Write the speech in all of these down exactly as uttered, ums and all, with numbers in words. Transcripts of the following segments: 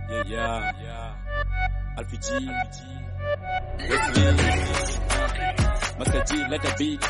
Yeah, yeah, yeah. Alfie G, Wesley, Master G, let the beat,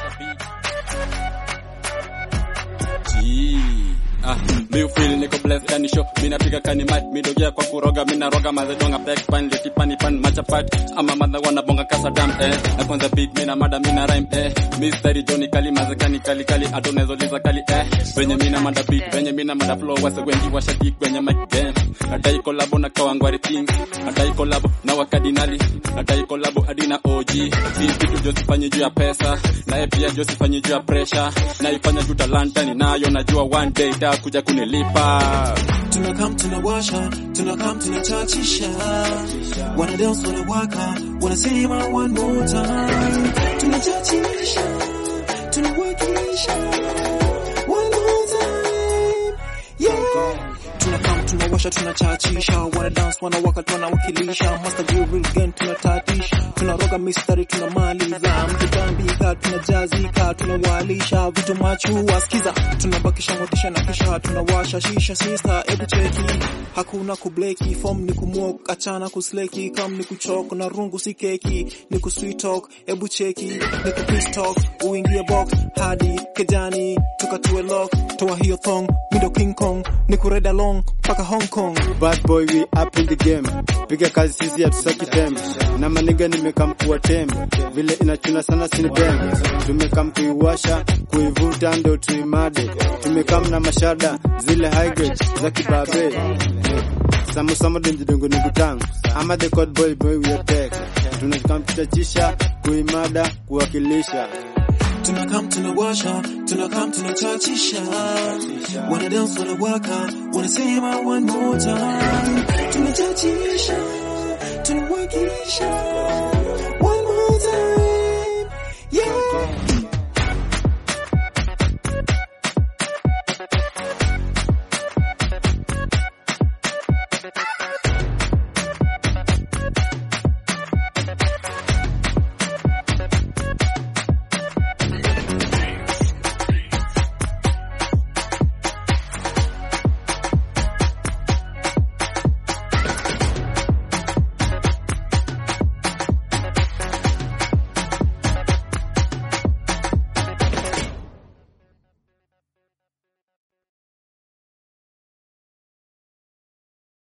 G. Ah, me feel niko blessed kani show, mina piga kani mic, midogea kwa kuroga, mina roga mazedonga back pan, leti pani pan, macha fat, ama madha wana bonga kasa dam, eh, na kwanza beat, mina mada, mina rhyme, eh, mystery Johnny kali, mazekani kali kali, adonezo liza kali, eh, venye mina mada beat, venye mina mada flow, wase wengi washadik, venye mic game, nadai kolabo na kawangwari king, nadai kolabo na wakadinali, nadai kolabo adina O G, hii kitu josifanyi juu ya pesa, na pia josifanyi juu ya pressure, na ifanya juu talanta ni nayo, najua one day da kuja kunilipa. Tunakam tunawasha, tunakam tunachachisha, wanna dance wanna waka, wanna say my one more time. Tunachachisha, tunawakisha, one more time, yeah. Tunakam tunawasha, tunachachisha, wanna dance wanna waka, tunawakilisha, Master G real gang tunatatisha, tunaroga mistari tunamaliza, mtutambika tunajazika, tunawalisha vitu machu wasikiza, tunabakisha motisha na kisha tunawasha shisha sister, ebu cheki hakuna kubleki, form ni kumwok achana kusleki, kam ni kuchok na rungu si keki, ni kusweet talk, ebu cheki ni kupeace talk, uingie box hadi kejani tukatue lock, toa hiyo thong mido King Kong, ni kureda long paka Hong Kong. Bad boy we up in the game, piga kazi sisi hatusaki tembe, na maniga nimekamkuwa tembe, vile inachuna sana sini bang, tumekam kuiwasha kuivuta ndo tuimade, tumekam na mashada zile high grade za kibabe, samu samu denjidongo ni gutangu, ama the code boy boy we attack, tunakam tutachisha kuimada kuwakilisha. Tunakam tunawasha, tunakam tunachachisha, wanna dance wanna waka, wanna say my one more time. Tunachachisha, tunawakisha,